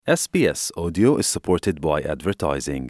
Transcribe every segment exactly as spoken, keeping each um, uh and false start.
S B S Audio is supported by advertising.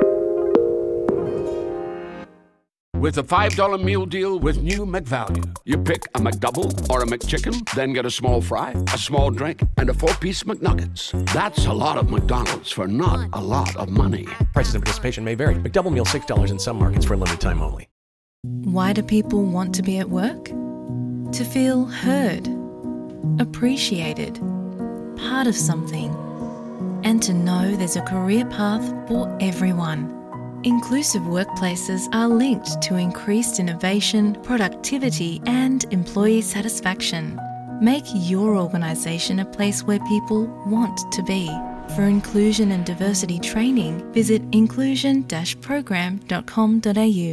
With a five dollar meal deal with new McValue. You pick a McDouble or a McChicken, then get a small fry, a small drink, and a four-piece McNuggets. That's a lot of McDonald's for not a lot of money. Prices and participation may vary. McDouble meal six dollars in some markets for a limited time only. Why do people want to be at work? To feel heard, appreciated, part of something, and to know there's a career path for everyone. Inclusive workplaces are linked to increased innovation, productivity, and employee satisfaction. Make your organisation a place where people want to be. For inclusion and diversity training, visit inclusion dash program dot com dot a u.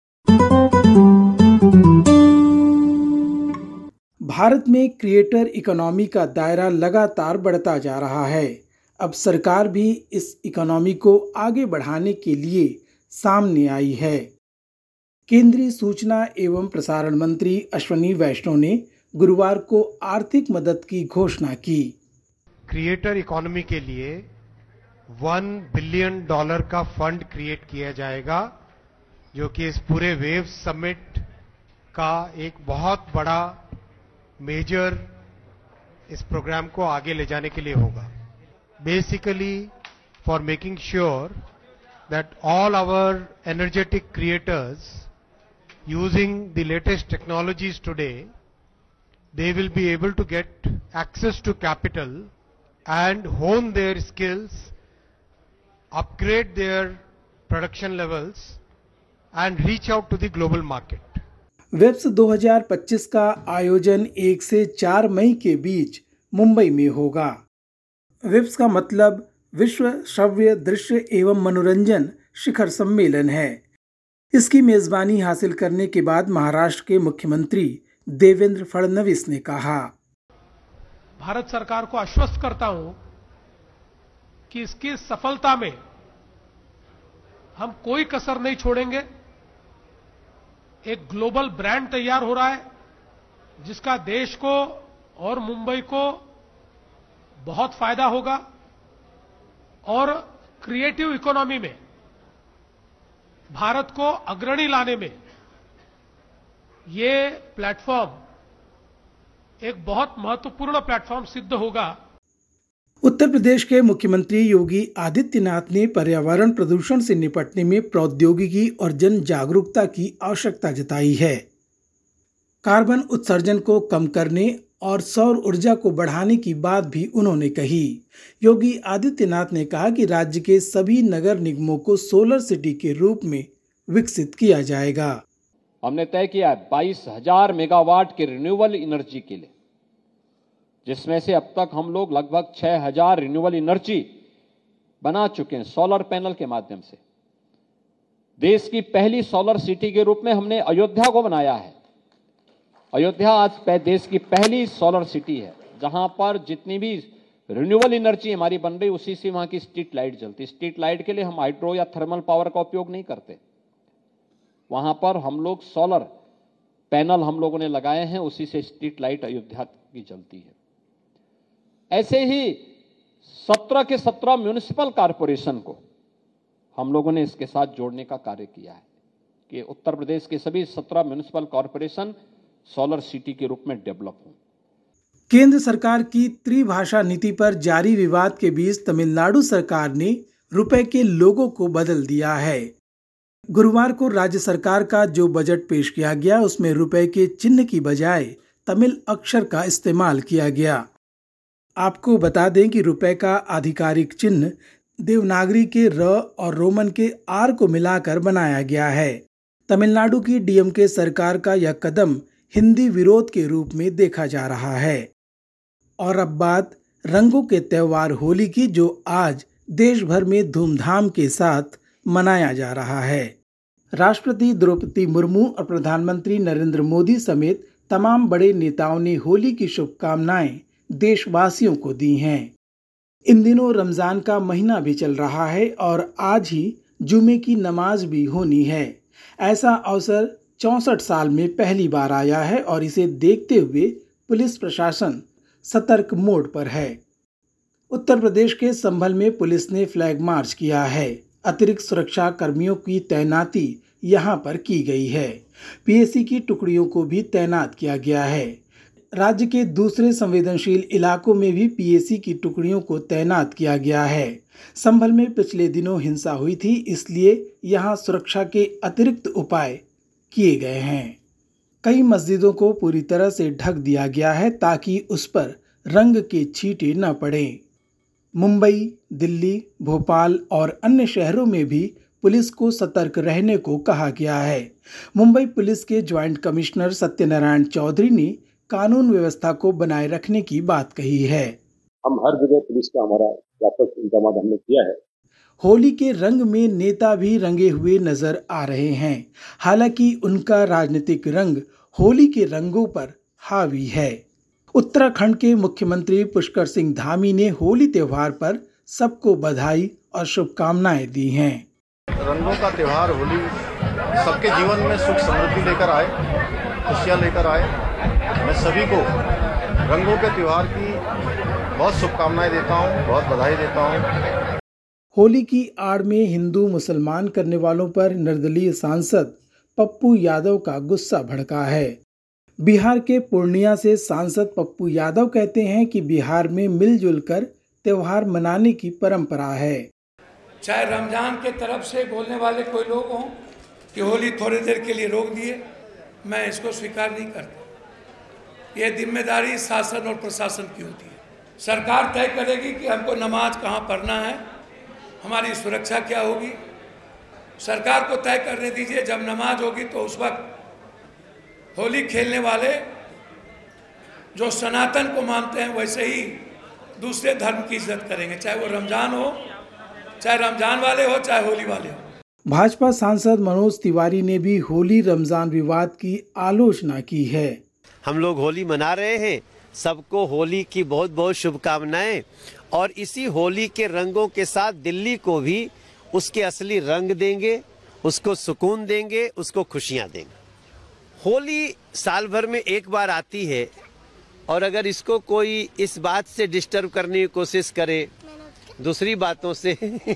Bharat में creator economy का दायरा लगातार बढ़ता जा रहा है। अब सरकार भी इस इकोनॉमी को आगे बढ़ाने के लिए सामने आई है। केंद्रीय सूचना एवं प्रसारण मंत्री अश्विनी वैष्णव ने गुरुवार को आर्थिक मदद की घोषणा की। क्रिएटर इकोनॉमी के लिए वन बिलियन डॉलर का फंड क्रिएट किया जाएगा, जो कि इस पूरे वेव समिट का एक बहुत बड़ा मेजर इस प्रोग्राम को आगे ले जाने के लिए होगा। Basically, for making sure that all our energetic creators using the latest technologies today, they will be able to get access to capital and hone their skills, upgrade their production levels and reach out to the global market. Waves दो हज़ार पच्चीस का आयोजन एक से चार मई के बीच मुंबई में होगा। वेब्स का मतलब विश्व श्रव्य दृश्य एवं मनोरंजन शिखर सम्मेलन है। इसकी मेजबानी हासिल करने के बाद महाराष्ट्र के मुख्यमंत्री देवेंद्र फडणवीस ने कहा, भारत सरकार को आश्वस्त करता हूं कि इसकी सफलता में हम कोई कसर नहीं छोड़ेंगे। एक ग्लोबल ब्रांड तैयार हो रहा है, जिसका देश को और मुंबई को बहुत फायदा होगा और क्रिएटिव इकोनॉमी में भारत को अग्रणी लाने में ये प्लेटफॉर्म एक बहुत महत्वपूर्ण प्लेटफॉर्म सिद्ध होगा। उत्तर प्रदेश के मुख्यमंत्री योगी आदित्यनाथ ने पर्यावरण प्रदूषण से निपटने में प्रौद्योगिकी और जन जागरूकता की आवश्यकता जताई है। कार्बन उत्सर्जन को कम करने और सौर ऊर्जा को बढ़ाने की बात भी उन्होंने कही। योगी आदित्यनाथ ने कहा कि राज्य के सभी नगर निगमों को सोलर सिटी के रूप में विकसित किया जाएगा। हमने तय किया है बाईस हजार मेगावाट की रिन्यूएबल एनर्जी के लिए, जिसमें से अब तक हम लोग लगभग छह हजार रिन्यूएबल एनर्जी बना चुके हैं सोलर पैनल के माध्यम से। देश की पहली सोलर सिटी के रूप में हमने अयोध्या को बनाया है। अयोध्या आज देश की पहली सोलर सिटी है, जहां पर जितनी भी रिन्यूएबल एनर्जी हमारी बन रही, उसी से वहां की स्ट्रीट लाइट जलती। स्ट्रीट लाइट के लिए हम हाइड्रो या थर्मल पावर का उपयोग नहीं करते, वहां पर हम लोग सोलर पैनल हम लोगों ने लगाए हैं, उसी से स्ट्रीट लाइट अयोध्या की जलती है। ऐसे ही सत्रह के सत्रह म्युनिसिपल कॉरपोरेशन को हम लोगों ने इसके साथ जोड़ने का कार्य किया है कि उत्तर प्रदेश के सभी सत्रह म्युनिसिपल कॉरपोरेशन सोलर सिटी के रूप में डेवलप हों। केंद्र सरकार की त्रिभाषा नीति पर जारी विवाद के बीच तमिलनाडु सरकार ने रुपए के लोगो को बदल दिया है। गुरुवार को राज्य सरकार का जो बजट पेश किया गया, उसमें रुपए के चिन्ह की बजाय तमिल अक्षर का इस्तेमाल किया गया। आपको बता दें कि रुपए का आधिकारिक चिन्ह देवनागरी के र और रोमन के आर को मिलाकर बनाया गया है। तमिलनाडु की डीएमके सरकार का यह कदम हिंदी विरोध के रूप में देखा जा रहा है। और अब बात रंगों के त्योहार होली की, जो आज देश भर में धूमधाम के साथ मनाया जा रहा है। राष्ट्रपति द्रौपदी मुर्मू और प्रधानमंत्री नरेंद्र मोदी समेत तमाम बड़े नेताओं ने होली की शुभकामनाएं देशवासियों को दी हैं। इन दिनों रमजान का महीना भी चल रहा है और आज ही जुमे की नमाज भी होनी है। ऐसा अवसर चौसठ साल में पहली बार आया है और इसे देखते हुए पुलिस प्रशासन सतर्क मोड पर है। उत्तर प्रदेश के संभल में पुलिस ने फ्लैग मार्च किया है। अतिरिक्त सुरक्षा कर्मियों की तैनाती यहां पर की गई है। पीएसी की टुकड़ियों को भी तैनात किया गया है। राज्य के दूसरे संवेदनशील इलाकों में भी पीएसी की टुकड़ियों को तैनात किया गया है। संभल में पिछले दिनों हिंसा हुई थी, इसलिए यहां सुरक्षा के अतिरिक्त उपाय किए गए हैं। कई मस्जिदों को पूरी तरह से ढक दिया गया है ताकि उस पर रंग के छींटे न पड़े। मुंबई, दिल्ली, भोपाल और अन्य शहरों में भी पुलिस को सतर्क रहने को कहा गया है। मुंबई पुलिस के ज्वाइंट कमिश्नर सत्यनारायण चौधरी ने कानून व्यवस्था को बनाए रखने की बात कही है। हम हर जगह पुलिस का हमारा व्यापक इंतजाम हमने किया है। होली के रंग में नेता भी रंगे हुए नजर आ रहे हैं। हालांकि उनका राजनीतिक रंग होली के रंगों पर हावी है। उत्तराखंड के मुख्यमंत्री पुष्कर सिंह धामी ने होली त्योहार पर सबको बधाई और शुभकामनाएं दी हैं। रंगों का त्योहार होली सबके जीवन में सुख समृद्धि लेकर आए, खुशियां लेकर आए। मैं सभी को रंगों के त्योहार की बहुत शुभकामनाएं देता हूं, बहुत बधाई देता हूं। होली की आड़ में हिंदू मुसलमान करने वालों पर निर्दलीय सांसद पप्पू यादव का गुस्सा भड़का है। बिहार के पूर्णिया से सांसद पप्पू यादव कहते हैं कि बिहार में मिलजुल कर त्योहार मनाने की परंपरा है। चाहे रमजान के तरफ से बोलने वाले कोई लोग हों कि होली थोड़ी देर के लिए रोक दिए, मैं इसको स्वीकार नहीं करता। ये जिम्मेदारी शासन और प्रशासन की होती है। सरकार तय करेगी कि हमको नमाज कहाँ पढ़ना है, हमारी सुरक्षा क्या होगी। सरकार को तय करने दीजिए। जब नमाज होगी तो उस वक्त होली खेलने वाले जो सनातन को मानते हैं वैसे ही दूसरे धर्म की इज्जत करेंगे, चाहे वो रमजान हो, चाहे रमजान वाले हो, चाहे होली वाले हो। भाजपा सांसद मनोज तिवारी ने भी होली रमजान विवाद की आलोचना की है। हम लोग होली मना रहे हैं, सबको होली की बहुत बहुत शुभकामनाएं। और इसी होली के रंगों के साथ दिल्ली को भी उसके असली रंग देंगे, उसको सुकून देंगे, उसको खुशियां देंगे। होली साल भर में एक बार आती है और अगर इसको कोई इस बात से डिस्टर्ब करने की कोशिश करे दूसरी बातों से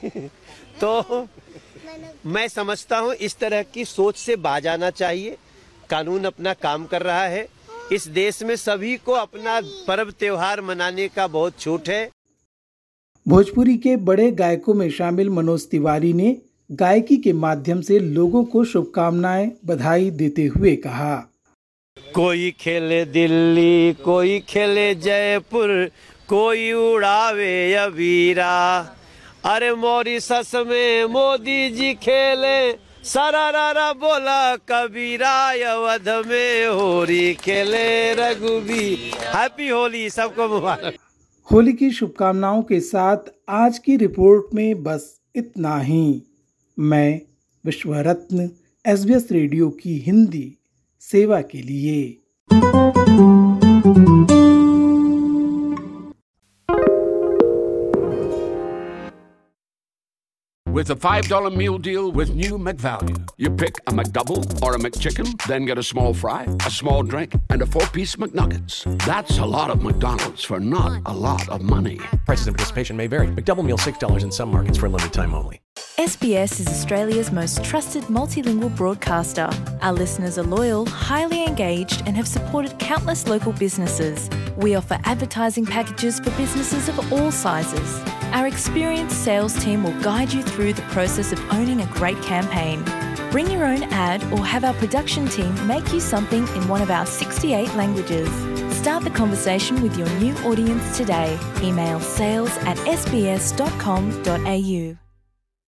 तो मैं समझता हूं इस तरह की सोच से बाज आना चाहिए। कानून अपना काम कर रहा है। इस देश में सभी को अपना पर्व त्योहार मनाने का बहुत छूट है। भोजपुरी के बड़े गायकों में शामिल मनोज तिवारी ने गायकी के माध्यम से लोगों को शुभकामनाएं बधाई देते हुए कहा, कोई खेले दिल्ली, कोई खेले जयपुर, कोई उड़ावे अबीरा। अरे मॉरिशस में मोदी जी खेले, सरारा बोला कबीरा। अवध में होली खेले रघुबीर। हैप्पी होली, सबको मुबारक। होली की शुभकामनाओं के साथ आज की रिपोर्ट में बस इतना ही। मैं विश्वरत्न एसबीएस रेडियो की हिंदी सेवा के लिए। With a five dollar meal deal with new McValue. You pick a McDouble or a McChicken, then get a small fry, a small drink, and a four-piece McNuggets. That's a lot of McDonald's for not a lot of money. Prices and participation may vary. McDouble meal six dollars in some markets for a limited time only. S B S is Australia's most trusted multilingual broadcaster. Our listeners are loyal, highly engaged, and have supported countless local businesses. We offer advertising packages for businesses of all sizes. Our experienced sales team will guide you through the process of owning a great campaign. Bring your own ad or have our production team make you something in one of our sixty-eight languages. Start the conversation with your new audience today. Email sales at s b s dot com dot a u.